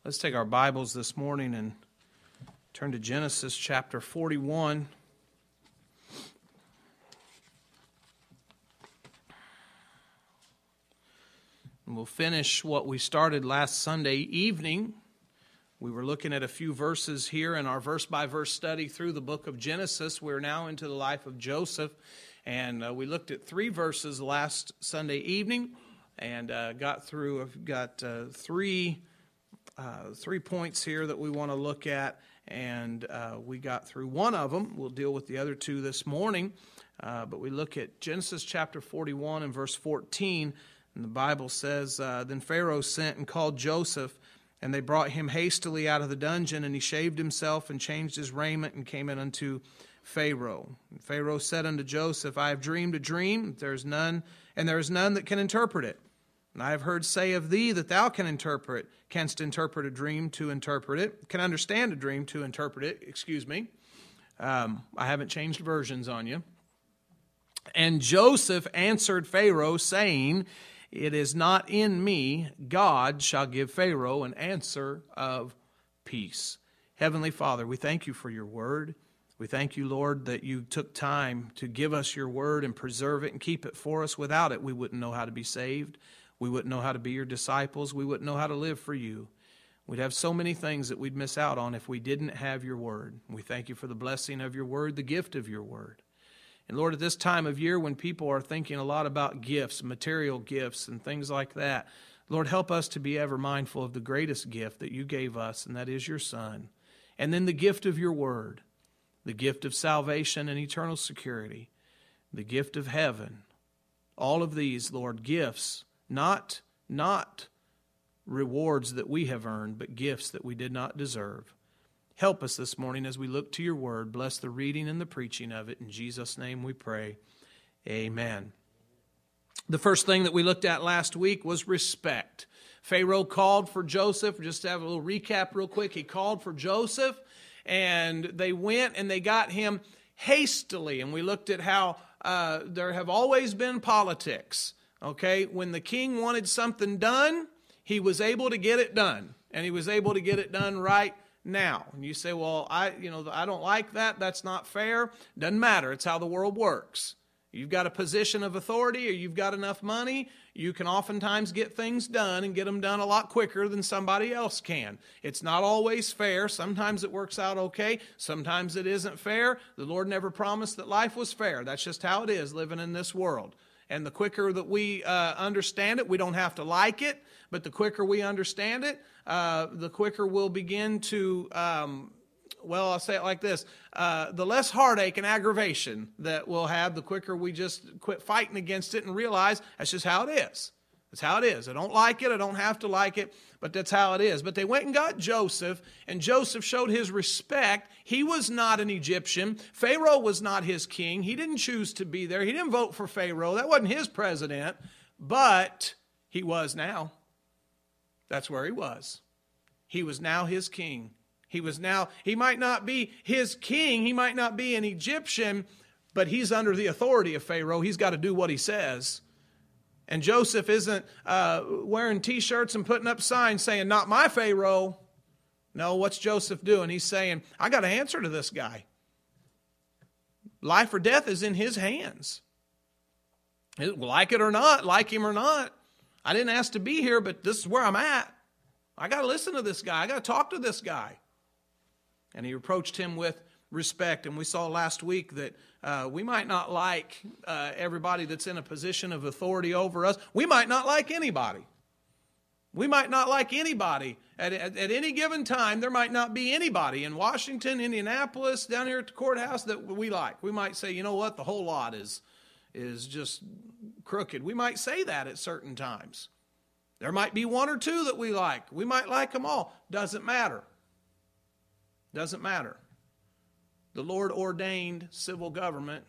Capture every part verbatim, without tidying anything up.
Let's take our Bibles this morning and turn to Genesis chapter forty-one. And we'll finish what we started last Sunday evening. We were looking at a few verses here in our verse-by-verse study through the book of Genesis. We're now into the life of Joseph, and uh, we looked at three verses last Sunday evening and uh, got through, I've got uh, three Uh, three points here that we want to look at, and uh, we got through one of them. We'll deal with the other two this morning, uh, but we look at Genesis chapter forty-one and verse fourteen, and the Bible says, uh, Then Pharaoh sent and called Joseph, and they brought him hastily out of the dungeon, and he shaved himself and changed his raiment and came in unto Pharaoh. And Pharaoh said unto Joseph, I have dreamed a dream, there is none, and there is none that can interpret it. And I have heard say of thee that thou can interpret, canst interpret a dream to interpret it, can understand a dream to interpret it, excuse me. Um, I haven't changed versions on you. And Joseph answered Pharaoh, saying, It is not in me, God shall give Pharaoh an answer of peace. Heavenly Father, we thank you for your word. We thank you, Lord, that you took time to give us your word and preserve it and keep it for us. Without it, we wouldn't know how to be saved. We wouldn't know how to be your disciples. We wouldn't know how to live for you. We'd have so many things that we'd miss out on if we didn't have your word. We thank you for the blessing of your word, the gift of your word. And Lord, at this time of year when people are thinking a lot about gifts, material gifts and things like that, Lord, help us to be ever mindful of the greatest gift that you gave us, and that is your Son. And then the gift of your word, the gift of salvation and eternal security, the gift of heaven. All of these, Lord, gifts, Not, not rewards that we have earned, but gifts that we did not deserve. Help us this morning as we look to your word. Bless the reading and the preaching of it. In Jesus' name we pray. Amen. The first thing that we looked at last week was respect. Pharaoh called for Joseph. Just to have a little recap real quick. He called for Joseph, and they went and they got him hastily. And we looked at how uh, there have always been politics. Okay, when the king wanted something done, he was able to get it done, and he was able to get it done right now. And you say, well, I, you know, I don't like that. That's not fair. Doesn't matter. It's how the world works. You've got a position of authority, or you've got enough money, you can oftentimes get things done and get them done a lot quicker than somebody else can. It's not always fair. Sometimes it works out okay. Sometimes it isn't fair. The Lord never promised that life was fair. That's just how it is living in this world. And the quicker that we uh, understand it, we don't have to like it, but the quicker we understand it, uh, the quicker we'll begin to, um, well, I'll say it like this, uh, the less heartache and aggravation that we'll have, the quicker we just quit fighting against it and realize that's just how it is. That's how it is. I don't like it. I don't have to like it, but that's how it is. But they went and got Joseph, and Joseph showed his respect. He was not an Egyptian. Pharaoh was not his king. He didn't choose to be there. He didn't vote for Pharaoh. That wasn't his president, but he was now. That's where he was. He was now his king. He was now, he might not be his king. He might not be an Egyptian, but he's under the authority of Pharaoh. He's got to do what he says. And Joseph isn't uh, wearing T-shirts and putting up signs saying, not my Pharaoh. No, what's Joseph doing? He's saying, I got to answer to this guy. Life or death is in his hands. Like it or not, like him or not. I didn't ask to be here, but this is where I'm at. I got to listen to this guy. I got to talk to this guy. And he approached him with respect. And we saw last week that uh, we might not like uh, everybody that's in a position of authority over us. We might not like anybody. We might not like anybody. At, at, at any given time, there might not be anybody in Washington, Indianapolis, down here at the courthouse that we like. We might say, you know what, the whole lot is, is just crooked. We might say that at certain times. There might be one or two that we like. We might like them all. Doesn't matter. Doesn't matter. The Lord ordained civil government,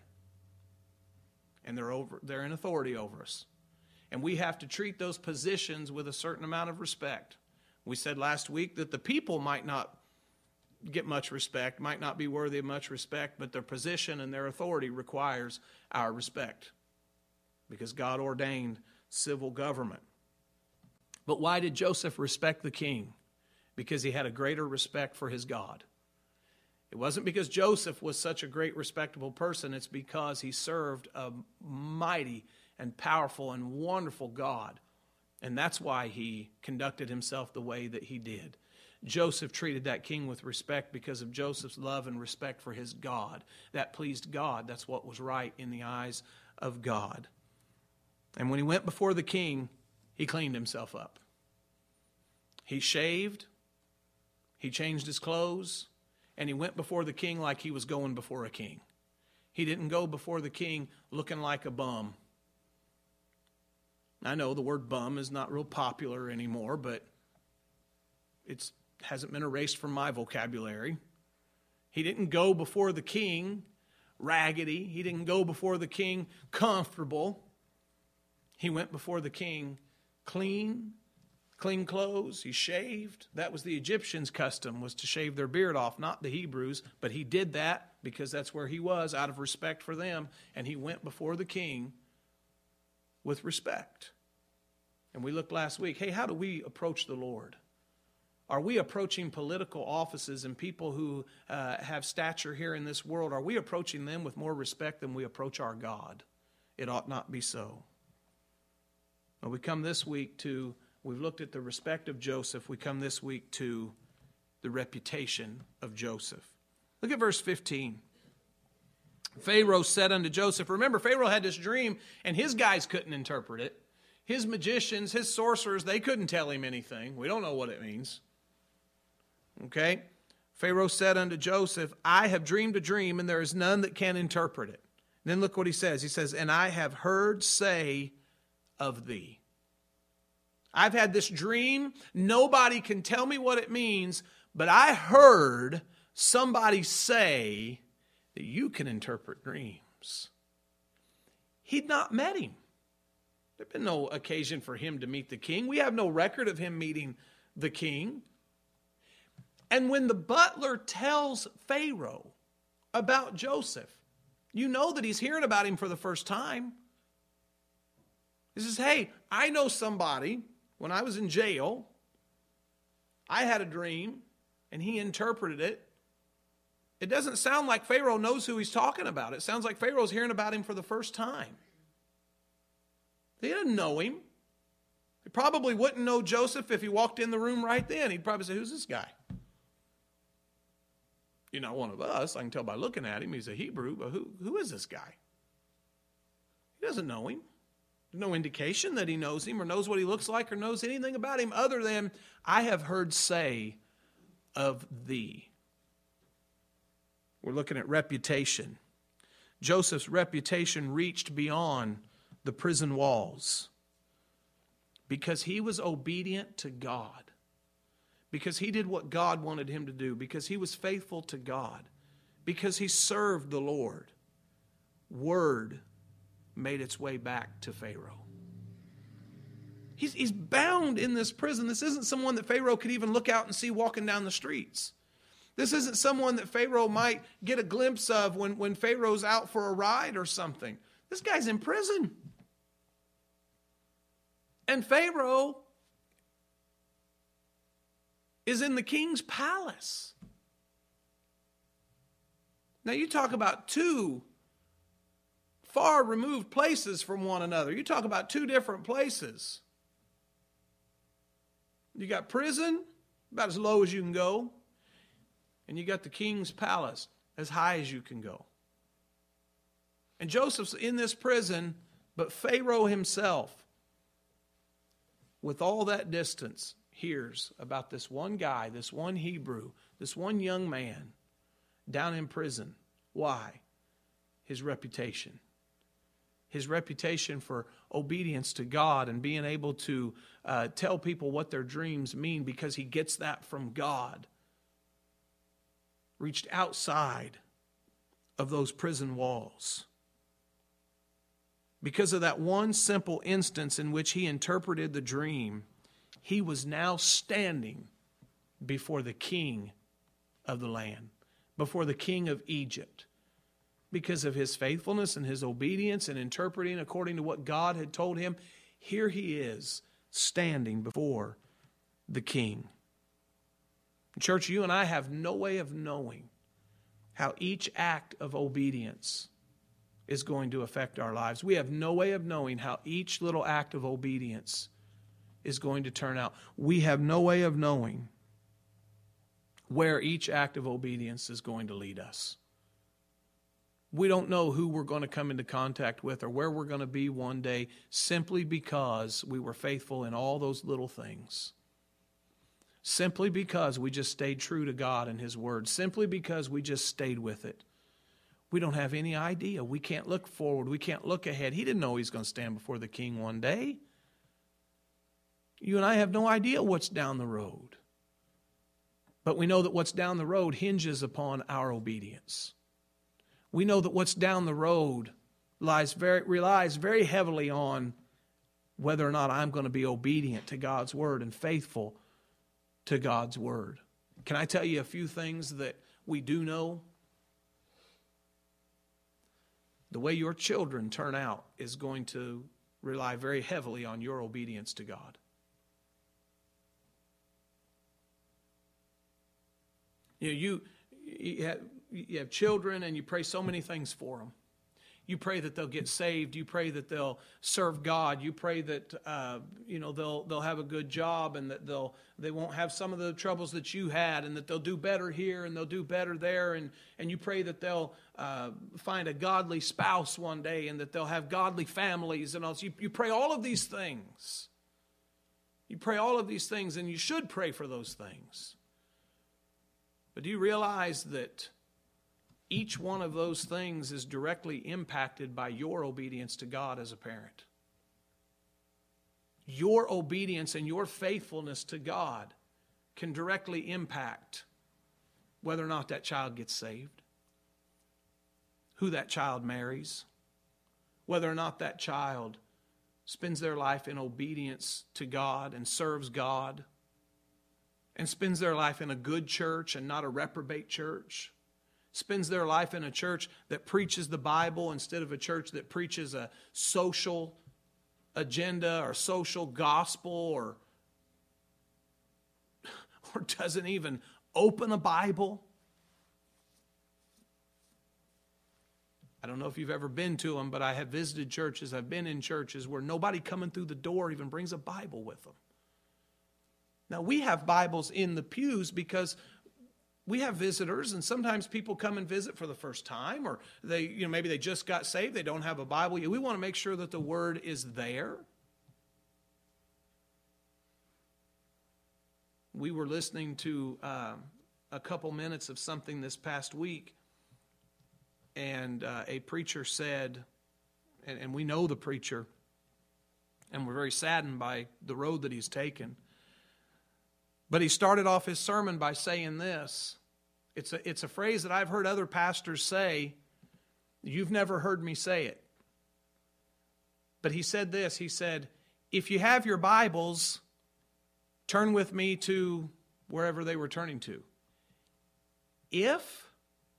and they're over, they're in authority over us. And we have to treat those positions with a certain amount of respect. We said last week that the people might not get much respect, might not be worthy of much respect, but their position and their authority requires our respect because God ordained civil government. But why did Joseph respect the king? because he had a greater respect for his God. It wasn't because Joseph was such a great, respectable person. It's because he served a mighty and powerful and wonderful God. And that's why he conducted himself the way that he did. Joseph treated that king with respect because of Joseph's love and respect for his God. That pleased God. That's what was right in the eyes of God. And when he went before the king, he cleaned himself up. He shaved, he changed his clothes, and he went before the king like he was going before a king. He didn't go before the king looking like a bum. I know the word bum is not real popular anymore, but it hasn't been erased from my vocabulary. He didn't go before the king raggedy. He didn't go before the king comfortable. He went before the king clean, clean clothes. He shaved. That was the Egyptians' custom, was to shave their beard off, not the Hebrews. But he did that because that's where he was, out of respect for them. And he went before the king with respect. And we looked last week, hey, how do we approach the Lord? Are we approaching political offices and people who uh, have stature here in this world, are we approaching them with more respect than we approach our God? It ought not be so. Well, we come this week to, we've looked at the respect of Joseph. We come this week to the reputation of Joseph. Look at verse fifteen. Pharaoh said unto Joseph, remember, Pharaoh had this dream, and his guys couldn't interpret it. His magicians, his sorcerers, they couldn't tell him anything. We don't know what it means. Okay? Pharaoh said unto Joseph, I have dreamed a dream, and there is none that can interpret it. And then look what he says. He says, and I have heard say of thee. I've had this dream. Nobody can tell me what it means, but I heard somebody say that you can interpret dreams. He'd not met him. There'd been no occasion for him to meet the king. We have no record of him meeting the king. And when the butler tells Pharaoh about Joseph, you know that he's hearing about him for the first time. He says, hey, I know somebody. When I was in jail, I had a dream, and he interpreted it. It doesn't sound like Pharaoh knows who he's talking about. It sounds like Pharaoh's hearing about him for the first time. He didn't know him. He probably wouldn't know Joseph if he walked in the room right then. He'd probably say, who's this guy? You're not one of us. I can tell by looking at him. He's a Hebrew, but who, who is this guy? He doesn't know him. There's no indication that he knows him or knows what he looks like or knows anything about him other than, I have heard say of thee. We're looking at reputation. Joseph's reputation reached beyond the prison walls because he was obedient to God, because he did what God wanted him to do, because he was faithful to God, because he served the Lord. Word made its way back to Pharaoh. He's, he's bound in this prison. This isn't someone that Pharaoh could even look out and see walking down the streets. This isn't someone that Pharaoh might get a glimpse of when, when Pharaoh's out for a ride or something. This guy's in prison. And Pharaoh is in the king's palace. Now you talk about two far removed places from one another. You talk about two different places. You got prison, about as low as you can go. And you got the king's palace, as high as you can go. And Joseph's in this prison, but Pharaoh himself, with all that distance, hears about this one guy, this one Hebrew, this one young man down in prison. Why? His reputation. His reputation for obedience to God and being able to uh, tell people what their dreams mean because he gets that from God. Reached outside of those prison walls. Because of that one simple instance in which he interpreted the dream, he was now standing before the king of the land, before the king of Egypt. Because of his faithfulness and his obedience and interpreting according to what God had told him, here he is standing before the king. Church, you and I have no way of knowing how each act of obedience is going to affect our lives. We have no way of knowing how each little act of obedience is going to turn out. We have no way of knowing where each act of obedience is going to lead us. We don't know who we're going to come into contact with or where we're going to be one day simply because we were faithful in all those little things. Simply because we just stayed true to God and His Word. Simply because we just stayed with it. We don't have any idea. We can't look forward. We can't look ahead. He didn't know He's going to stand before the King one day. You and I have no idea what's down the road. But we know that what's down the road hinges upon our obedience. We know that what's down the road lies very, relies very heavily on whether or not I'm going to be obedient to God's Word and faithful to God's Word. Can I tell you a few things that we do know? The way your children turn out is going to rely very heavily on your obedience to God. You know, you, you, have, you have children and you pray so many things for them. You pray that they'll get saved. You pray that they'll serve God. You pray that uh, you know they'll they'll have a good job and that they'll they won't have some of the troubles that you had, and that they'll do better here and they'll do better there. And and you pray that they'll uh, find a godly spouse one day and that they'll have godly families and all. So you, you pray all of these things. You pray all of these things, and you should pray for those things. But do you realize that each one of those things is directly impacted by your obedience to God as a parent? Your obedience and your faithfulness to God can directly impact whether or not that child gets saved, who that child marries, whether or not that child spends their life in obedience to God and serves God, and spends their life in a good church and not a reprobate church, spends their life in a church that preaches the Bible instead of a church that preaches a social agenda or social gospel, or, or doesn't even open a Bible. I don't know if you've ever been to them, but I have visited churches, I've been in churches where nobody coming through the door even brings a Bible with them. Now, we have Bibles in the pews because we have visitors, and sometimes people come and visit for the first time, or they, you know, maybe they just got saved, they don't have a Bible. We want to make sure that the Word is there. We were listening to uh, a couple minutes of something this past week, and uh, a preacher said, and, and we know the preacher, and we're very saddened by the road that he's taken. But he started off his sermon by saying this. It's a, it's a phrase that I've heard other pastors say. You've never heard me say it. But he said this. He said, if you have your Bibles, turn with me to wherever they were turning to. If,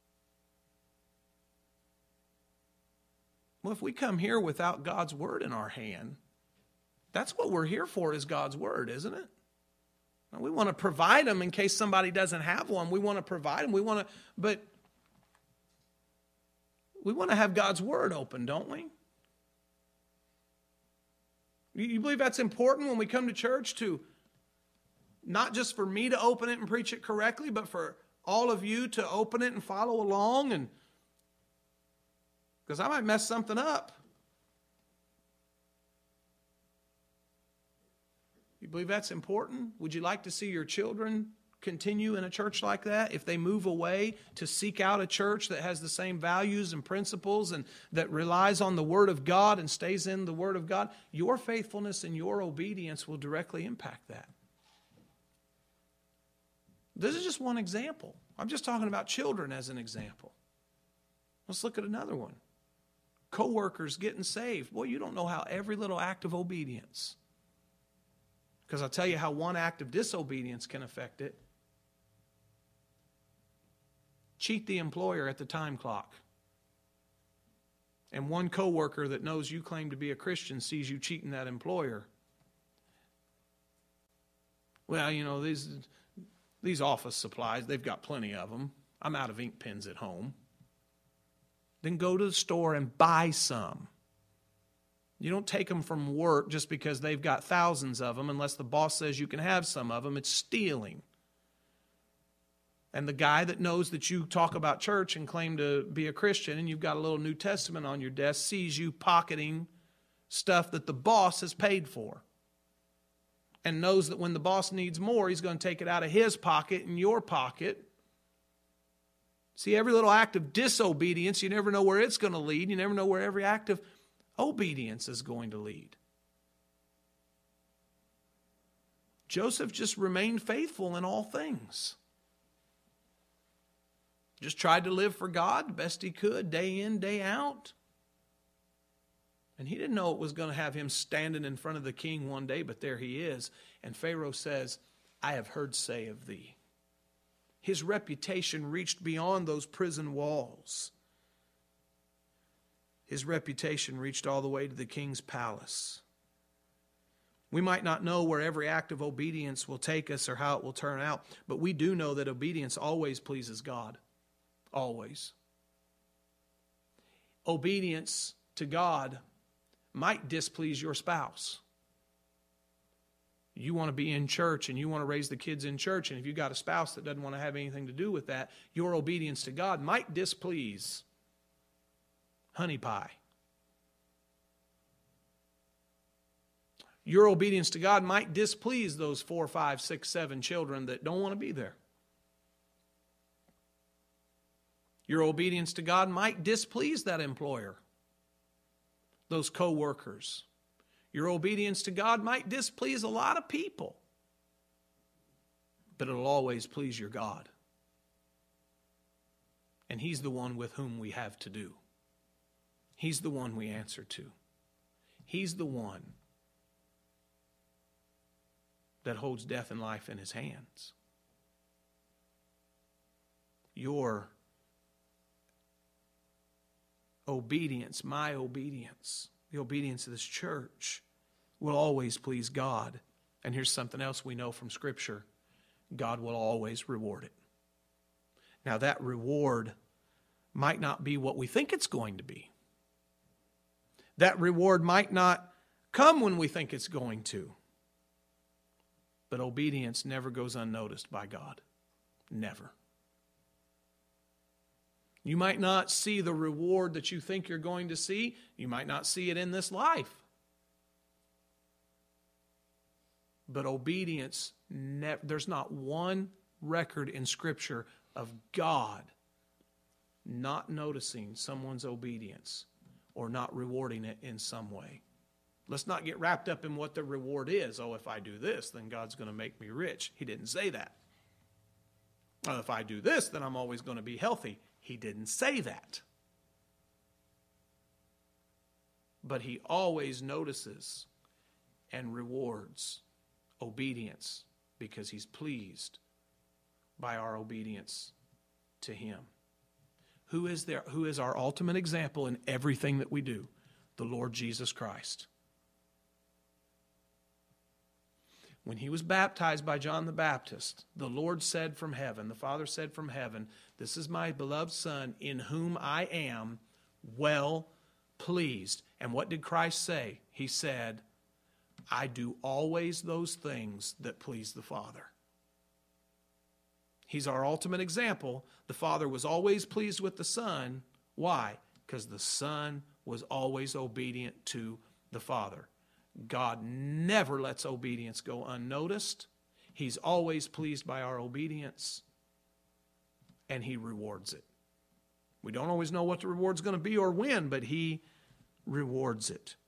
well, if we come here without God's Word in our hand, that's what we're here for, is God's Word, isn't it? We want to provide them in case somebody doesn't have one. We want to provide them. We want to, but we want to have God's Word open, don't we? You believe that's important when we come to church, to not just for me to open it and preach it correctly, but for all of you to open it and follow along? And because I might mess something up. You believe that's important? Would you like to see your children continue in a church like that? If they move away to seek out a church that has the same values and principles and that relies on the Word of God and stays in the Word of God, your faithfulness and your obedience will directly impact that. This is just one example. I'm just talking about children as an example. Let's look at another one. Co-workers getting saved. Boy, you don't know how every little act of obedience, because I'll tell you how one act of disobedience can affect it. Cheat the employer at the time clock. And one coworker that knows you claim to be a Christian sees you cheating that employer. Well, you know, these these office supplies, they've got plenty of them. I'm out of ink pens at home. Then go to the store and buy some. You don't take them from work just because they've got thousands of them unless the boss says you can have some of them. It's stealing. And the guy that knows that you talk about church and claim to be a Christian and you've got a little New Testament on your desk sees you pocketing stuff that the boss has paid for. And knows that when the boss needs more, he's going to take it out of his pocket and your pocket. See, every little act of disobedience, you never know where it's going to lead. You never know where every act of obedience is going to lead. Joseph just remained faithful in all things. Just tried to live for God the best he could, day in, day out. And he didn't know it was going to have him standing in front of the king one day, but there he is. And Pharaoh says, I have heard say of thee. His reputation reached beyond those prison walls. His reputation reached all the way to the king's palace. We might not know where every act of obedience will take us or how it will turn out, but we do know that obedience always pleases God. Always. Obedience to God might displease your spouse. You want to be in church and you want to raise the kids in church, and if you've got a spouse that doesn't want to have anything to do with that, your obedience to God might displease honey pie. Your obedience to God might displease those four, five, six, seven children that don't want to be there. Your obedience to God might displease that employer, those co-workers. Your obedience to God might displease a lot of people, but it'll always please your God. And He's the one with whom we have to do. He's the one we answer to. He's the one that holds death and life in His hands. Your obedience, my obedience, the obedience of this church will always please God. And here's something else we know from Scripture. God will always reward it. Now that reward might not be what we think it's going to be. That reward might not come when we think it's going to. But obedience never goes unnoticed by God. Never. You might not see the reward that you think you're going to see. You might not see it in this life. But obedience, ne- there's not one record in Scripture of God not noticing someone's obedience or not rewarding it in some way. Let's not get wrapped up in what the reward is. Oh, if I do this, then God's going to make me rich. He didn't say that. Oh, if I do this, then I'm always going to be healthy. He didn't say that. But He always notices and rewards obedience because He's pleased by our obedience to Him. Who is there? Who is our ultimate example in everything that we do? The Lord Jesus Christ. When He was baptized by John the Baptist, the Lord said from heaven, the Father said from heaven, this is my beloved Son in whom I am well pleased. And what did Christ say? He said, I do always those things that please the Father. He's our ultimate example. The Father was always pleased with the Son. Why? Because the Son was always obedient to the Father. God never lets obedience go unnoticed. He's always pleased by our obedience, and He rewards it. We don't always know what the reward's going to be or when, but He rewards it.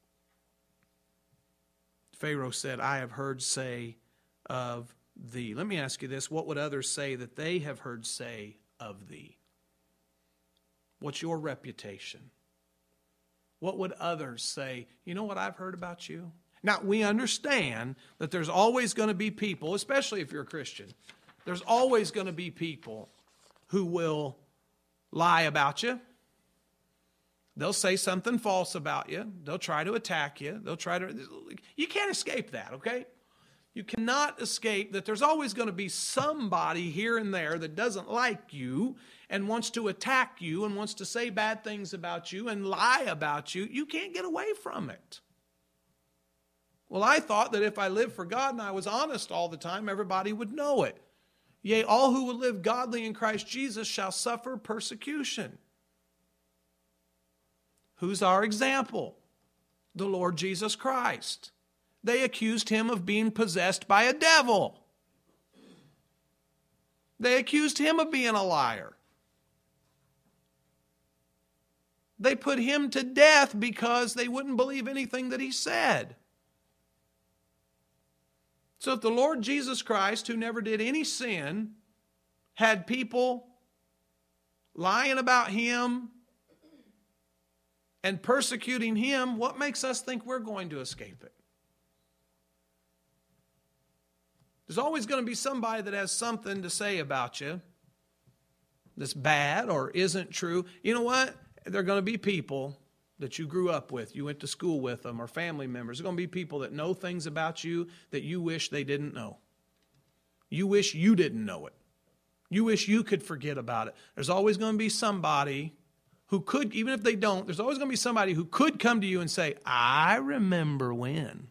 Pharaoh said, I have heard say of thee. Let me ask you this. What would others say that they have heard say of thee? What's your reputation? What would others say? You know what I've heard about you? Now, we understand that there's always going to be people, especially if you're a Christian, there's always going to be people who will lie about you. They'll say something false about you. They'll try to attack you. They'll try to... You can't escape that, okay? You cannot escape that there's always going to be somebody here and there that doesn't like you and wants to attack you and wants to say bad things about you and lie about you. You can't get away from it. Well, I thought that if I lived for God and I was honest all the time, everybody would know it. Yea, all who will live godly in Christ Jesus shall suffer persecution. Who's our example? The Lord Jesus Christ. They accused him of being possessed by a devil. They accused him of being a liar. They put him to death because they wouldn't believe anything that he said. So if the Lord Jesus Christ, who never did any sin, had people lying about him and persecuting him, what makes us think we're going to escape it? There's always going to be somebody that has something to say about you that's bad or isn't true. You know what? There are going to be people that you grew up with, you went to school with them, or family members. There are going to be people that know things about you that you wish they didn't know. You wish you didn't know it. You wish you could forget about it. There's always going to be somebody who could, even if they don't, there's always going to be somebody who could come to you and say, I remember when.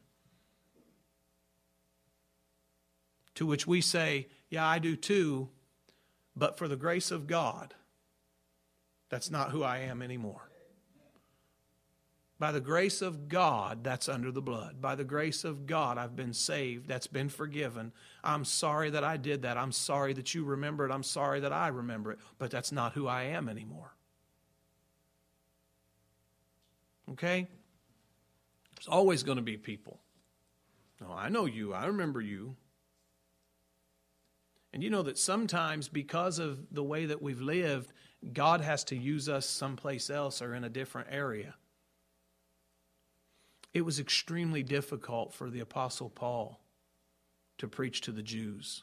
To which we say, yeah, I do too, but for the grace of God, that's not who I am anymore. By the grace of God, that's under the blood. By the grace of God, I've been saved. That's been forgiven. I'm sorry that I did that. I'm sorry that you remember it. I'm sorry that I remember it. But that's not who I am anymore. Okay? There's always going to be people. No, I know you. I remember you. And you know that sometimes because of the way that we've lived, God has to use us someplace else or in a different area. It was extremely difficult for the Apostle Paul to preach to the Jews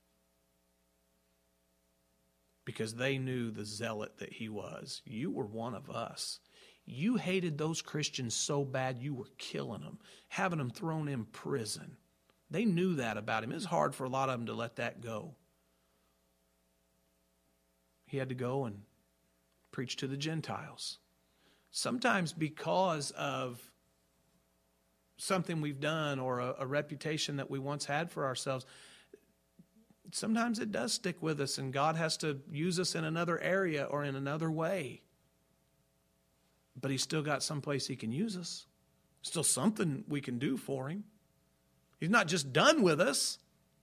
because they knew the zealot that he was. You were one of us. You hated those Christians so bad you were killing them, having them thrown in prison. They knew that about him. It was hard for a lot of them to let that go. He had to go and preach to the Gentiles. Sometimes because of something we've done or a, a reputation that we once had for ourselves, sometimes it does stick with us and God has to use us in another area or in another way. But he's still got someplace he can use us. Still something we can do for him. He's not just done with us.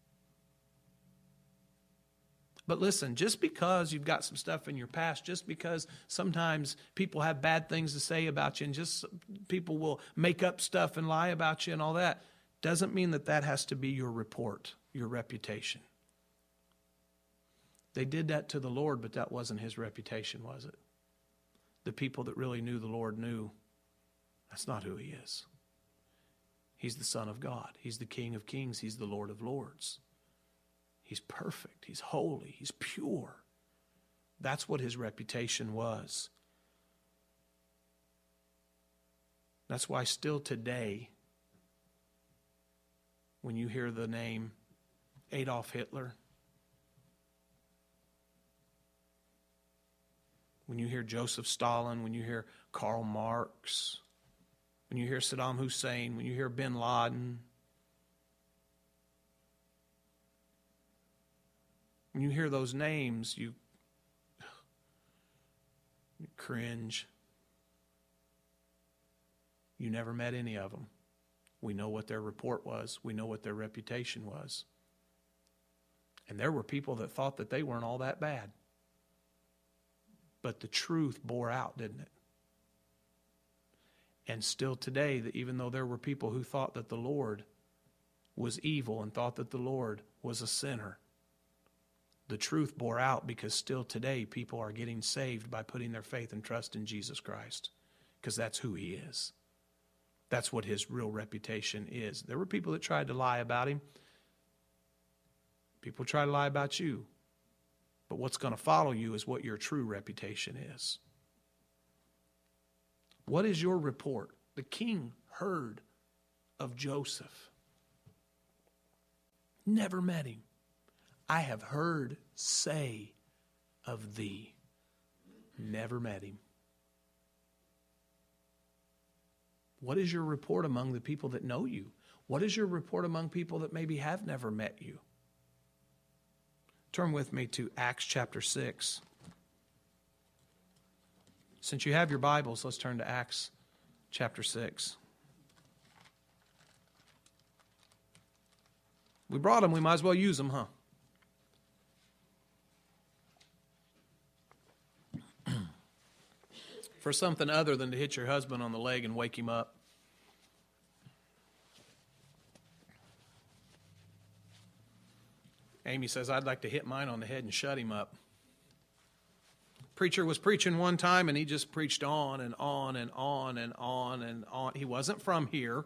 But listen, just because you've got some stuff in your past, just because sometimes people have bad things to say about you and just people will make up stuff and lie about you and all that, doesn't mean that that has to be your report, your reputation. They did that to the Lord, but that wasn't his reputation, was it? The people that really knew the Lord knew that's not who he is. He's the Son of God. He's the King of Kings. He's the Lord of Lords. He's perfect. He's holy. He's pure. That's what his reputation was. That's why still today, when you hear the name Adolf Hitler, when you hear Joseph Stalin, when you hear Karl Marx, when you hear Saddam Hussein, when you hear bin Laden, when you hear those names, you, you cringe. You never met any of them. We know what their report was. We know what their reputation was. And there were people that thought that they weren't all that bad. But the truth bore out, didn't it? And still today, that even though there were people who thought that the Lord was evil and thought that the Lord was a sinner, the truth bore out because still today people are getting saved by putting their faith and trust in Jesus Christ because that's who he is. That's what his real reputation is. There were people that tried to lie about him. People try to lie about you. But what's going to follow you is what your true reputation is. What is your report? The king heard of Joseph. Never met him. I have heard say of thee. Never met him. What is your report among the people that know you? What is your report among people that maybe have never met you? Turn with me to Acts chapter six. Since you have your Bibles, let's turn to Acts chapter six. We brought them, we might as well use them, huh? For something other than to hit your husband on the leg and wake him up. Amy says, I'd like to hit mine on the head and shut him up. Preacher was preaching one time, and he just preached on and on and on and on and on. He wasn't from here.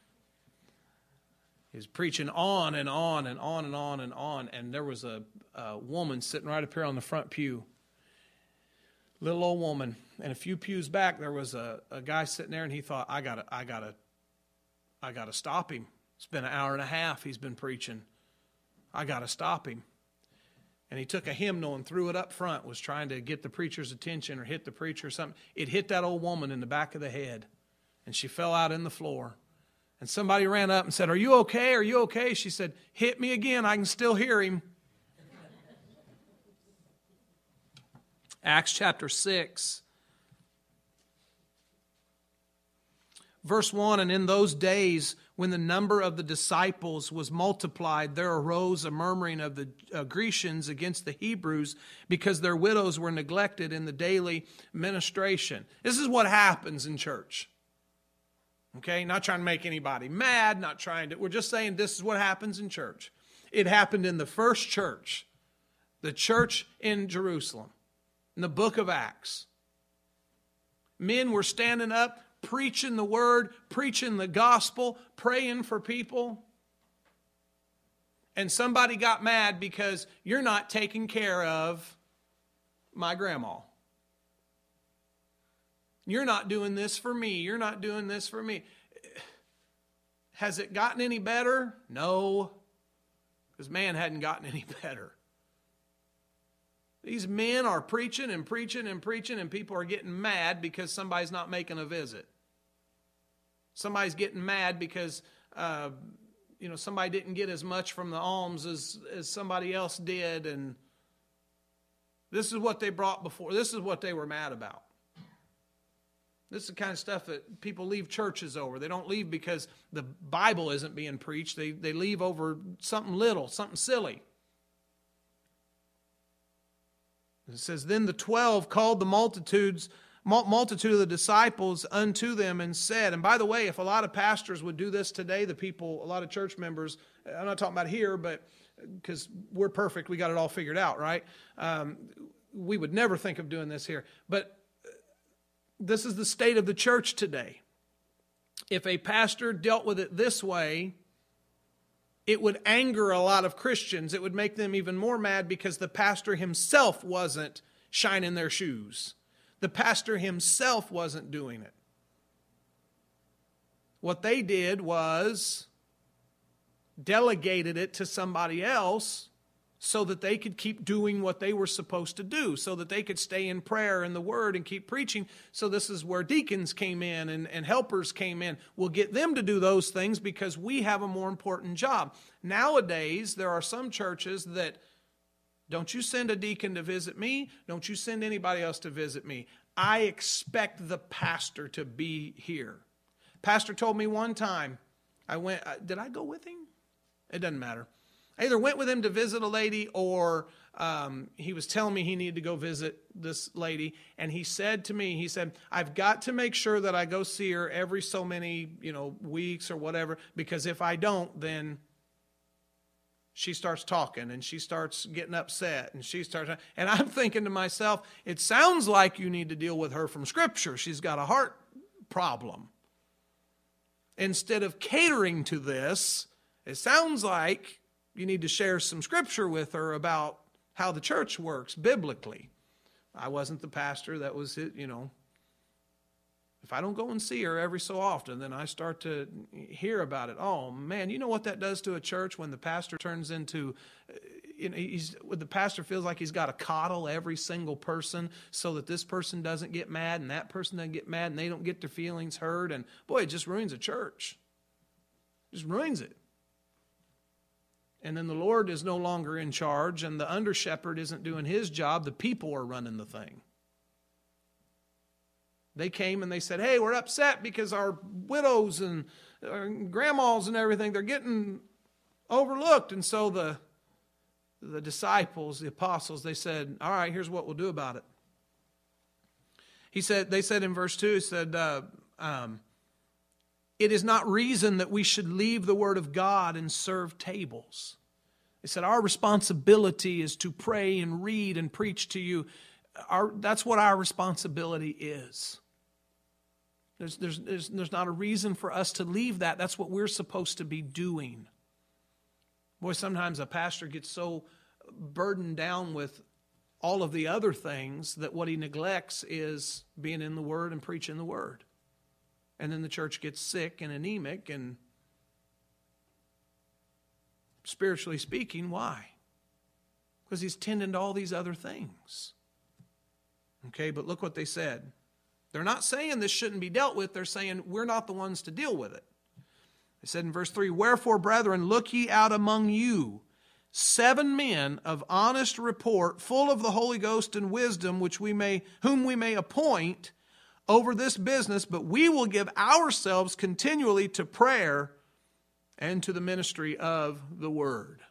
He was preaching on and on and on and on and on, and there was a, a woman sitting right up here on the front pew. Little old woman. And a few pews back, there was a, a guy sitting there, and he thought, I gotta, I gotta, I gotta stop him. It's been an hour and a half he's been preaching. I gotta stop him. And he took a hymnal and threw it up front, was trying to get the preacher's attention or hit the preacher or something. It hit that old woman in the back of the head, and she fell out in the floor. And somebody ran up and said, are you okay? Are you okay? She said, hit me again. I can still hear him. Acts chapter six. Verse one, and in those days when the number of the disciples was multiplied, there arose a murmuring of the uh, Grecians against the Hebrews because their widows were neglected in the daily ministration. This is what happens in church. Okay, not trying to make anybody mad, not trying to, we're just saying this is what happens in church. It happened in the first church, the church in Jerusalem, in the book of Acts. Men were standing up, preaching the word, preaching the gospel, praying for people. And somebody got mad because you're not taking care of my grandma. You're not doing this for me. You're not doing this for me. Has it gotten any better? No, because man hadn't gotten any better. These men are preaching and preaching and preaching, and people are getting mad because somebody's not making a visit. Somebody's getting mad because uh, you know somebody didn't get as much from the alms as, as somebody else did, and this is what they brought before. This is what they were mad about. This is the kind of stuff that people leave churches over. They don't leave because the Bible isn't being preached. They, they leave over something little, something silly. It says, then the twelve called the multitudes, multitude of the disciples unto them and said, and by the way, if a lot of pastors would do this today, the people, a lot of church members, I'm not talking about here, but because we're perfect, we got it all figured out, right? Um, we would never think of doing this here. But this is the state of the church today. If a pastor dealt with it this way, it would anger a lot of Christians. It would make them even more mad because the pastor himself wasn't shining their shoes. The pastor himself wasn't doing it. What they did was delegated it to somebody else so that they could keep doing what they were supposed to do, so that they could stay in prayer and the word and keep preaching. So this is where deacons came in and, and helpers came in. We'll get them to do those things because we have a more important job. Nowadays, there are some churches that, don't you send a deacon to visit me, don't you send anybody else to visit me. I expect the pastor to be here. Pastor told me one time, I went, did I go with him? It doesn't matter. I either went with him to visit a lady or um, he was telling me he needed to go visit this lady. And he said to me, he said, I've got to make sure that I go see her every so many, you know, weeks or whatever, because if I don't, then she starts talking and she starts getting upset and she starts, and I'm thinking to myself, it sounds like you need to deal with her from Scripture. She's got a heart problem. Instead of catering to this, it sounds like you need to share some Scripture with her about how the church works biblically. I wasn't the pastor. That was it, you know. If I don't go and see her every so often, then I start to hear about it. Oh, man, you know what that does to a church when the pastor turns into, you know, he's, when the pastor feels like he's got to coddle every single person so that this person doesn't get mad and that person doesn't get mad and they don't get their feelings hurt. And boy, it just ruins a church. It just ruins it. And then the Lord is no longer in charge and the under shepherd isn't doing his job. The people are running the thing. They came and they said, hey, we're upset because our widows and our grandmas and everything, they're getting overlooked. And so the, the disciples, the apostles, they said, all right, here's what we'll do about it. He said, they said in verse two, he said, uh, um, it is not reason that we should leave the word of God and serve tables. They said, our responsibility is to pray and read and preach to you. Our, that's what our responsibility is. There's, there's, there's, there's not a reason for us to leave that. That's what we're supposed to be doing. Boy, sometimes a pastor gets so burdened down with all of the other things that what he neglects is being in the Word and preaching the Word. And then the church gets sick and anemic, and spiritually speaking, why? Because he's tending to all these other things. Okay, but look what they said. They're not saying this shouldn't be dealt with. They're saying we're not the ones to deal with it. They said in verse three, wherefore, brethren, look ye out among you seven men of honest report, full of the Holy Ghost and wisdom, which we may, whom we may appoint over this business, but we will give ourselves continually to prayer and to the ministry of the word.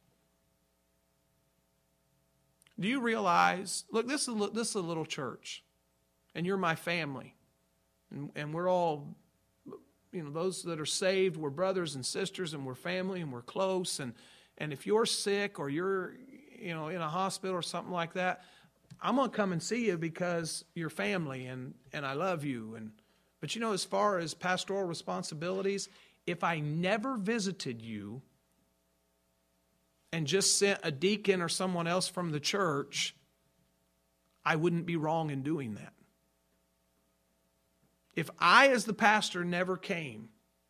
Do you realize, look, this is a, this is a little church, and you're my family, and, and we're all, you know, those that are saved, we're brothers and sisters, and we're family, and we're close, and, and if you're sick or you're, you know, in a hospital or something like that, I'm going to come and see you because you're family, and, and I love you. And but you know, as far as pastoral responsibilities, if I never visited you and just sent a deacon or someone else from the church, I wouldn't be wrong in doing that. If I, as the pastor, never came,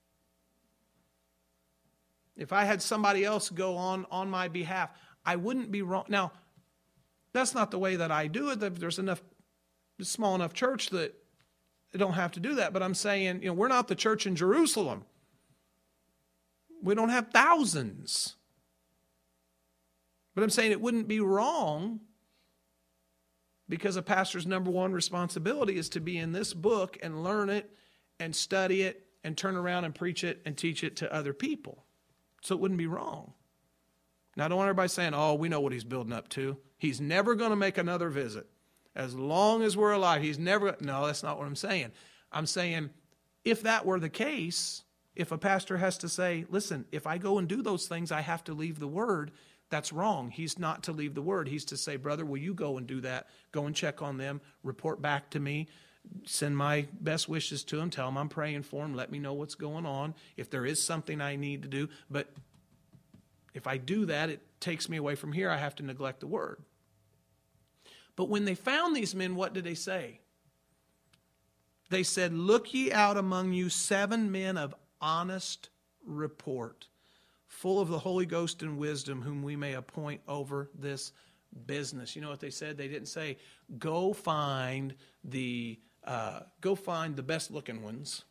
if I had somebody else go on on my behalf, I wouldn't be wrong. Now, that's not the way that I do it. There's enough, a small enough church that they don't have to do that. But I'm saying, you know, we're not the church in Jerusalem. We don't have thousands. But I'm saying it wouldn't be wrong, because a pastor's number one responsibility is to be in this book and learn it and study it and turn around and preach it and teach it to other people. So it wouldn't be wrong. Now, I don't want everybody saying, oh, we know what he's building up to. He's never going to make another visit. As long as we're alive, he's never... No, that's not what I'm saying. I'm saying if that were the case, if a pastor has to say, listen, if I go and do those things, I have to leave the word, that's wrong. He's not to leave the word. He's to say, brother, will you go and do that? Go and check on them. Report back to me. Send my best wishes to them. Tell them I'm praying for them. Let me know what's going on. If there is something I need to do. But if I do that, it takes me away from here. I have to neglect the word. But when they found these men, what did they say? They said, look ye out among you seven men of honest report, full of the Holy Ghost and wisdom, whom we may appoint over this business. You know what they said? They didn't say, go find the uh, go find the best looking ones.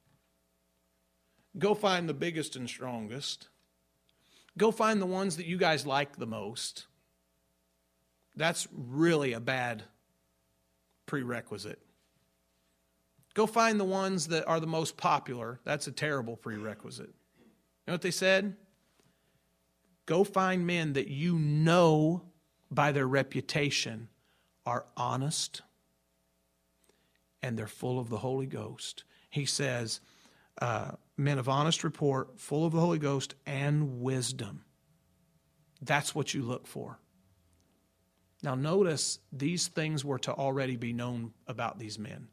Go find the biggest and strongest. Go find the ones that you guys like the most. That's really a bad prerequisite. Go find the ones that are the most popular. That's a terrible prerequisite. You know what they said? Go find men that you know by their reputation are honest and they're full of the Holy Ghost. He says, uh, men of honest report, full of the Holy Ghost and wisdom. That's what you look for. Now notice, these things were to already be known about these men.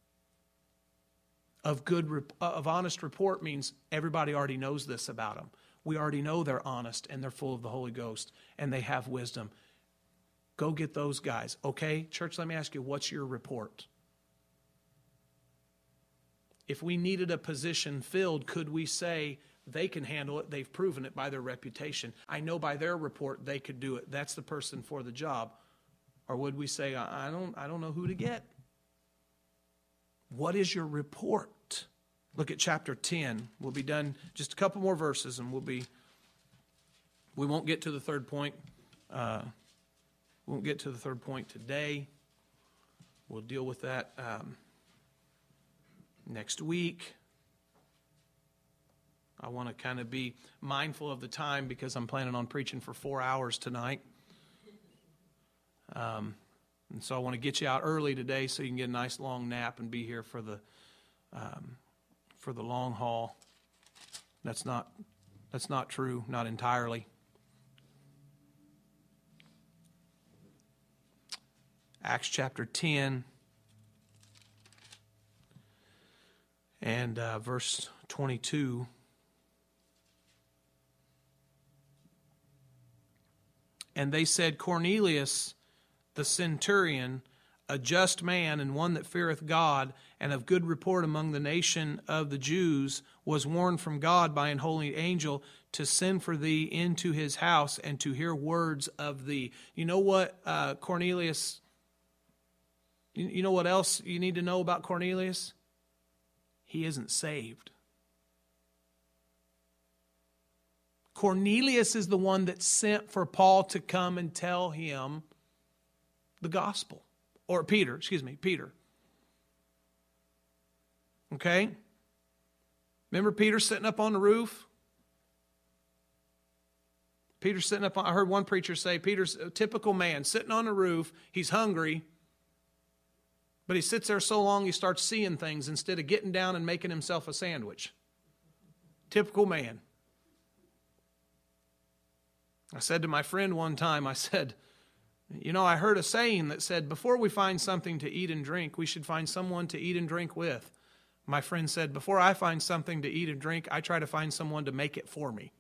Of good, of honest report means everybody already knows this about them. We already know they're honest and they're full of the Holy Ghost and they have wisdom. Go get those guys. Okay, church, let me ask you, what's your report? If we needed a position filled, could we say they can handle it? They've proven it by their reputation. I know by their report they could do it. That's the person for the job. Or would we say, I don't, I don't know who to get? What is your report? Look at chapter ten. We'll be done just a couple more verses and we'll be, we won't get to the third point. Uh, we won't get to the third point today. We'll deal with that um, next week. I want to kind of be mindful of the time because I'm planning on preaching for four hours tonight. Um, and so I want to get you out early today so you can get a nice long nap and be here for the um, for the long haul. That's not that's not true, not entirely. Acts chapter ten and uh, verse twenty-two. And they said, Cornelius, the centurion, a just man and one that feareth God, and of good report among the nation of the Jews, was warned from God by an holy angel to send for thee into his house and to hear words of thee. You know what, uh, Cornelius, you, you know what else you need to know about Cornelius? He isn't saved. Cornelius is the one that sent for Paul to come and tell him the gospel. Or Peter, excuse me, Peter. Okay? Remember Peter sitting up on the roof? Peter sitting up on, I heard one preacher say, Peter's a typical man, sitting on the roof, he's hungry, but he sits there so long he starts seeing things instead of getting down and making himself a sandwich. Typical man. I said to my friend one time, I said, you know, I heard a saying that said, before we find something to eat and drink, we should find someone to eat and drink with. My friend said, before I find something to eat and drink, I try to find someone to make it for me.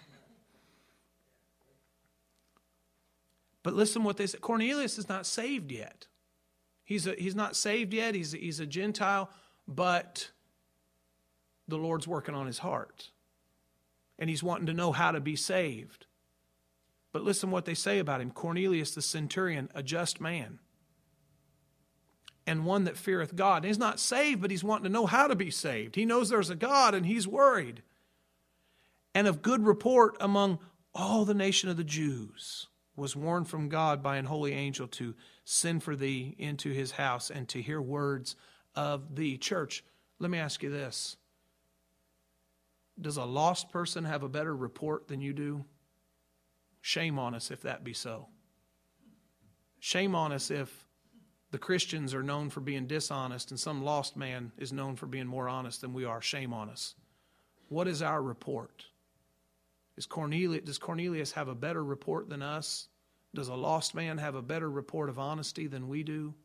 But listen what they said. Cornelius is not saved yet. He's a, he's not saved yet. He's a, he's a Gentile, but the Lord's working on his heart. And he's wanting to know how to be saved. But listen what they say about him. Cornelius the centurion, a just man, and one that feareth God. And he's not saved, but he's wanting to know how to be saved. He knows there's a God, and he's worried. And of good report among all the nation of the Jews, was warned from God by an holy angel to send for thee into his house and to hear words of thee. Church, let me ask you this. Does a lost person have a better report than you do? Shame on us if that be so. Shame on us if the Christians are known for being dishonest and some lost man is known for being more honest than we are. Shame on us. What is our report? Is Cornelius, does Cornelius have a better report than us? Does a lost man have a better report of honesty than we do?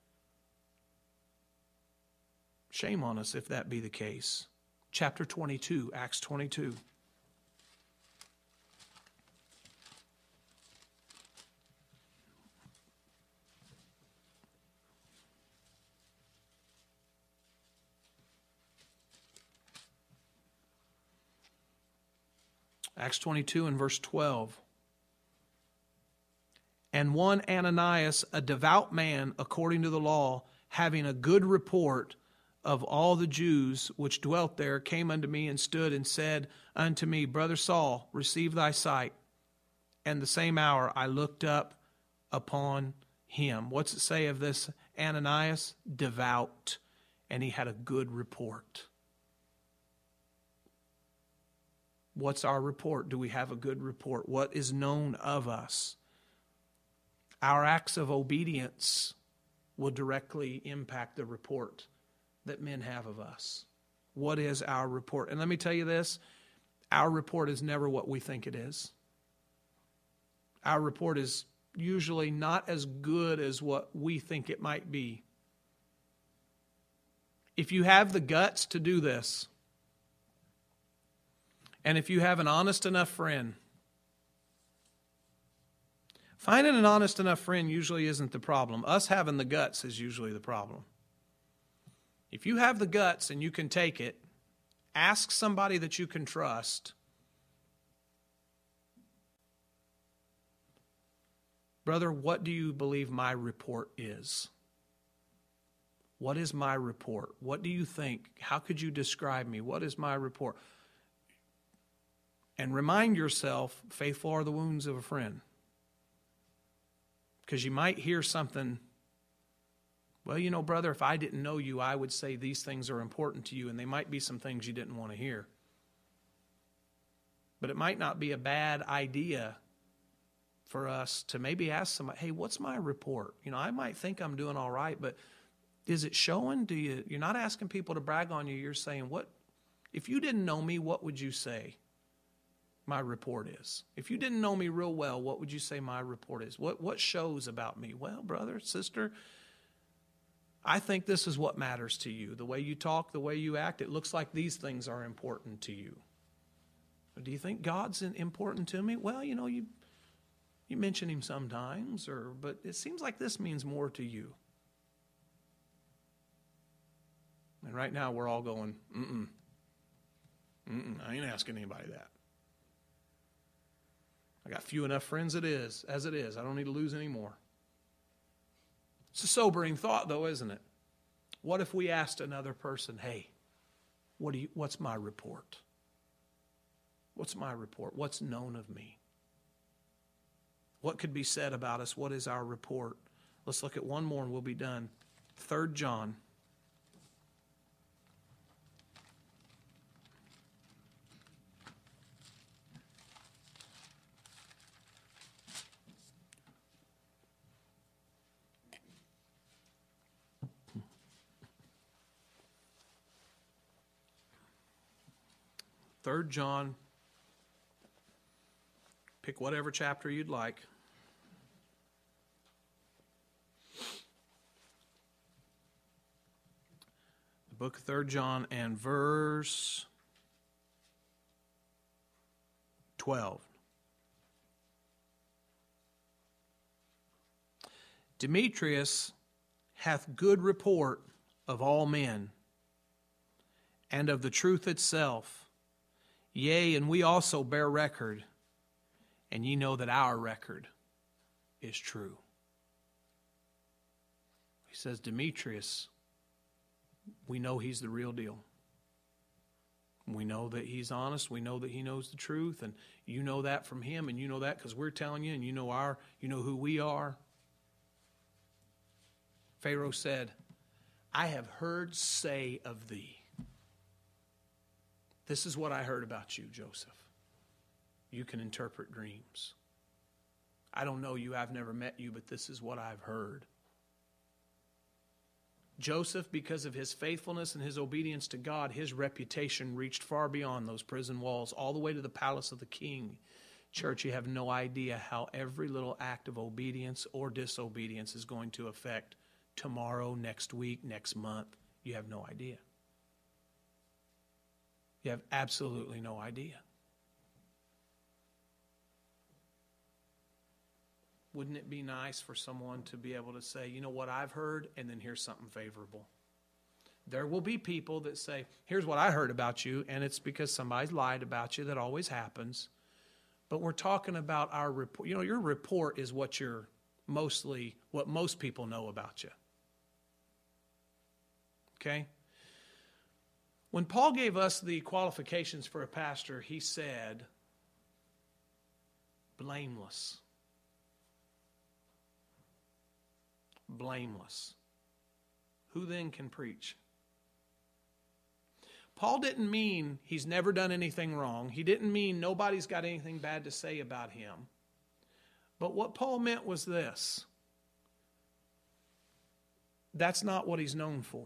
Shame on us if that be the case. Chapter twenty-two, Acts twenty-two. Acts twenty-two and verse twelve. And one Ananias, a devout man according to the law, having a good report of all the Jews which dwelt there, came unto me and stood and said unto me, Brother Saul, receive thy sight. And the same hour I looked up upon him. What's it say of this Ananias? Devout. And he had a good report. What's our report? Do we have a good report? What is known of us? Our acts of obedience will directly impact the report that men have of us. What is our report? And let me tell you this, our report is never what we think it is. Our report is usually not as good as what we think it might be. If you have the guts to do this, and if you have an honest enough friend, finding an honest enough friend usually isn't the problem. Us having the guts is usually the problem. If you have the guts and you can take it, ask somebody that you can trust. Brother, what do you believe my report is? What is my report? What do you think? How could you describe me? What is my report? And remind yourself, faithful are the wounds of a friend. Because you might hear something, well, you know, brother, if I didn't know you, I would say these things are important to you, and they might be some things you didn't want to hear. But it might not be a bad idea for us to maybe ask somebody, hey, what's my report? You know, I might think I'm doing all right, but is it showing? Do you, you're not asking people to brag on you. You're saying, what, if you didn't know me, what would you say my report is? If you didn't know me real well, what would you say my report is? What, what shows about me? Well, brother, sister, I think this is what matters to you. The way you talk, the way you act, it looks like these things are important to you. Do you think God's important to me? Well, you know, you You mention him sometimes, or but it seems like this means more to you. And right now we're all going, mm-mm, mm-mm, I ain't asking anybody that. I got few enough friends it is, as it is. I don't need to lose any more. It's a sobering thought, though, isn't it? What if we asked another person, hey, what do you, what's my report? What's my report? What's known of me? What could be said about us? What is our report? Let's look at one more and we'll be done. Third John. Third John. Pick whatever chapter you'd like. The book of Third John and verse twelve. Demetrius hath good report of all men, and of the truth itself. Yea, and we also bear record, and ye know that our record is true. He says, Demetrius, we know he's the real deal. We know that he's honest. We know that he knows the truth, and you know that from him, and you know that because we're telling you, and you know our, you know who we are. Pharaoh said, I have heard say of thee. This is what I heard about you, Joseph. You can interpret dreams. I don't know you, I've never met you, but this is what I've heard. Joseph, because of his faithfulness and his obedience to God, his reputation reached far beyond those prison walls, all the way to the palace of the king. Church, you have no idea how every little act of obedience or disobedience is going to affect tomorrow, next week, next month. You have no idea. You have absolutely no idea. Wouldn't it be nice for someone to be able to say, you know what I've heard, and then here's something favorable? There will be people that say, here's what I heard about you, and it's because somebody's lied about you. That always happens. But we're talking about our report. You know, your report is what you're mostly, what most people know about you. Okay? When Paul gave us the qualifications for a pastor, he said, blameless. Blameless. Who then can preach? Paul didn't mean he's never done anything wrong. He didn't mean nobody's got anything bad to say about him. But what Paul meant was this. That's not what he's known for.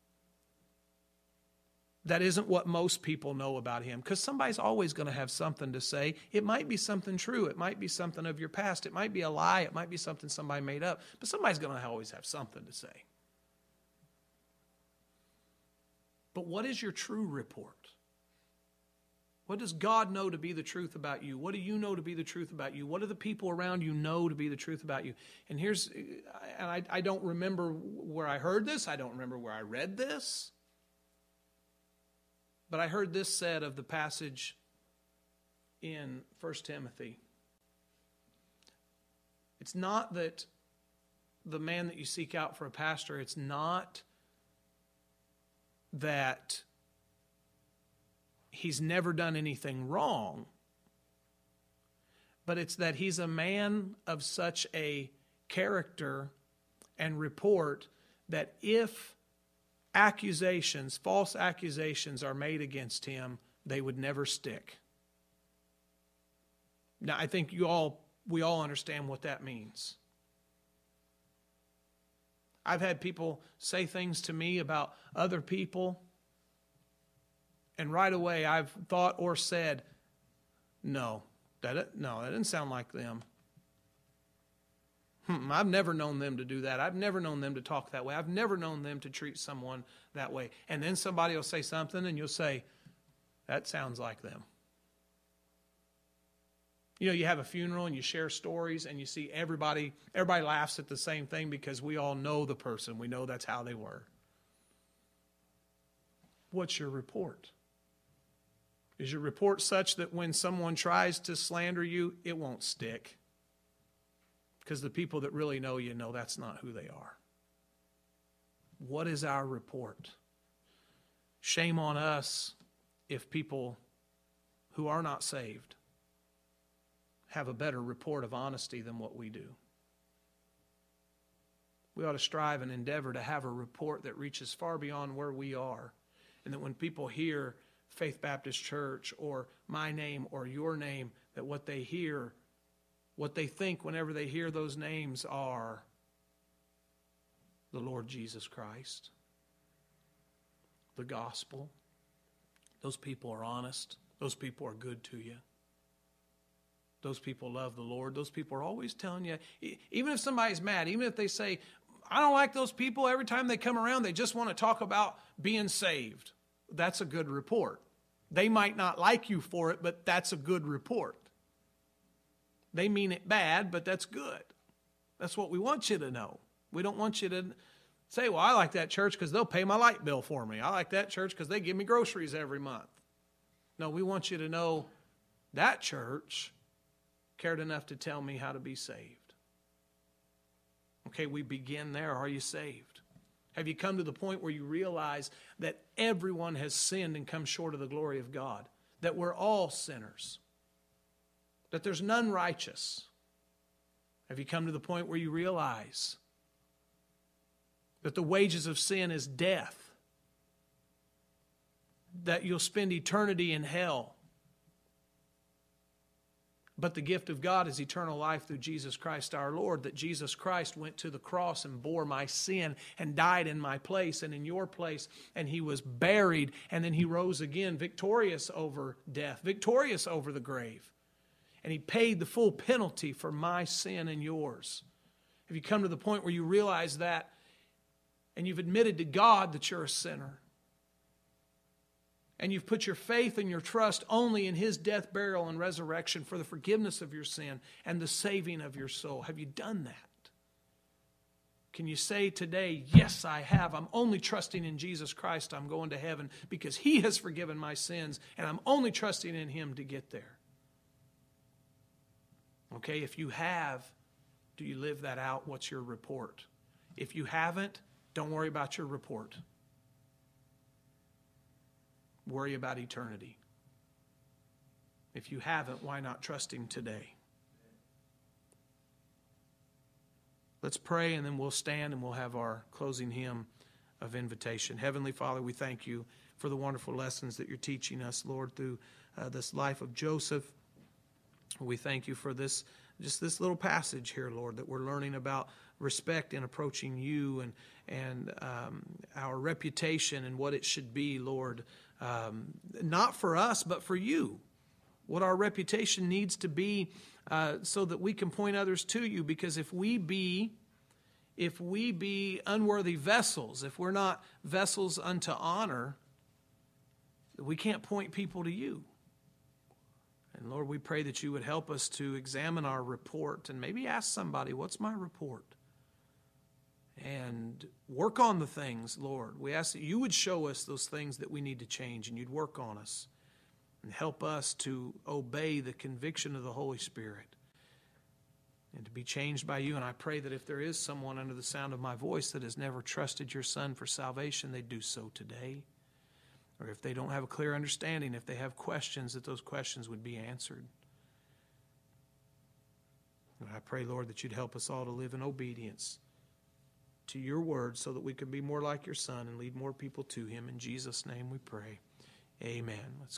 That isn't what most people know about him, because somebody's always going to have something to say. It might be something true. It might be something of your past. It might be a lie. It might be something somebody made up. But somebody's going to always have something to say. But what is your true report? What does God know to be the truth about you? What do you know to be the truth about you? What do the people around you know to be the truth about you? And here's, and I, I don't remember where I heard this. I don't remember where I read this. But I heard this said of the passage in First Timothy. It's not that the man that you seek out for a pastor, it's not that he's never done anything wrong, but it's that he's a man of such a character and report that if accusations, false accusations are made against him, they would never stick. Now, I think you all, we all understand what that means. I've had people say things to me about other people, and right away I've thought or said, no, that no, that didn't sound like them. Hmm, I've never known them to do that. I've never known them to talk that way. I've never known them to treat someone that way. And then somebody will say something and you'll say, that sounds like them. You know, you have a funeral and you share stories and you see everybody, everybody laughs at the same thing because we all know the person. We know that's how they were. What's your report? Is your report such that when someone tries to slander you, it won't stick? Because the people that really know you know that's not who they are. What is our report? Shame on us if people who are not saved have a better report of honesty than what we do. We ought to strive and endeavor to have a report that reaches far beyond where we are. And that when people hear Faith Baptist Church or my name or your name, that what they hear, what they think whenever they hear those names are the Lord Jesus Christ, the gospel. Those people are honest. Those people are good to you. Those people love the Lord. Those people are always telling you, even if somebody's mad, even if they say, I don't like those people, every time they come around, they just want to talk about being saved. That's a good report. They might not like you for it, but that's a good report. They mean it bad, but that's good. That's what we want you to know. We don't want you to say, well, I like that church because they'll pay my light bill for me. I like that church because they give me groceries every month. No, we want you to know that church cared enough to tell me how to be saved. Okay, we begin there. Are you saved? Have you come to the point where you realize that everyone has sinned and come short of the glory of God? That we're all sinners? That there's none righteous? Have you come to the point where you realize that the wages of sin is death? That you'll spend eternity in hell? But the gift of God is eternal life through Jesus Christ our Lord, that Jesus Christ went to the cross and bore my sin and died in my place and in your place, and he was buried, and then he rose again, victorious over death, victorious over the grave. And he paid the full penalty for my sin and yours. Have you come to the point where you realize that and you've admitted to God that you're a sinner? And you've put your faith and your trust only in his death, burial, and resurrection for the forgiveness of your sin and the saving of your soul. Have you done that? Can you say today, yes, I have. I'm only trusting in Jesus Christ. I'm going to heaven because he has forgiven my sins, and I'm only trusting in him to get there. Okay, if you have, do you live that out? What's your report? If you haven't, don't worry about your report. Worry about eternity. If you haven't, why not trust him today? Let's pray, and then we'll stand and we'll have our closing hymn of invitation. Heavenly Father, we thank you for the wonderful lessons that you're teaching us, Lord, through uh, this life of Joseph. We thank you for this, just this little passage here, Lord, that we're learning about respect in approaching you and, and um, our reputation and what it should be, Lord. Um, not for us, but for you. What our reputation needs to be uh, so that we can point others to you. Because if we be, if we be unworthy vessels, if we're not vessels unto honor, we can't point people to you. And Lord, we pray that you would help us to examine our report and maybe ask somebody, what's my report? And work on the things, Lord. We ask that you would show us those things that we need to change, and you'd work on us and help us to obey the conviction of the Holy Spirit and to be changed by you. And I pray that if there is someone under the sound of my voice that has never trusted your Son for salvation, they do so today. Or if they don't have a clear understanding, if they have questions, that those questions would be answered. And I pray, Lord, that you'd help us all to live in obedience to your word so that we can be more like your Son and lead more people to him. In Jesus' name we pray. Amen. Let's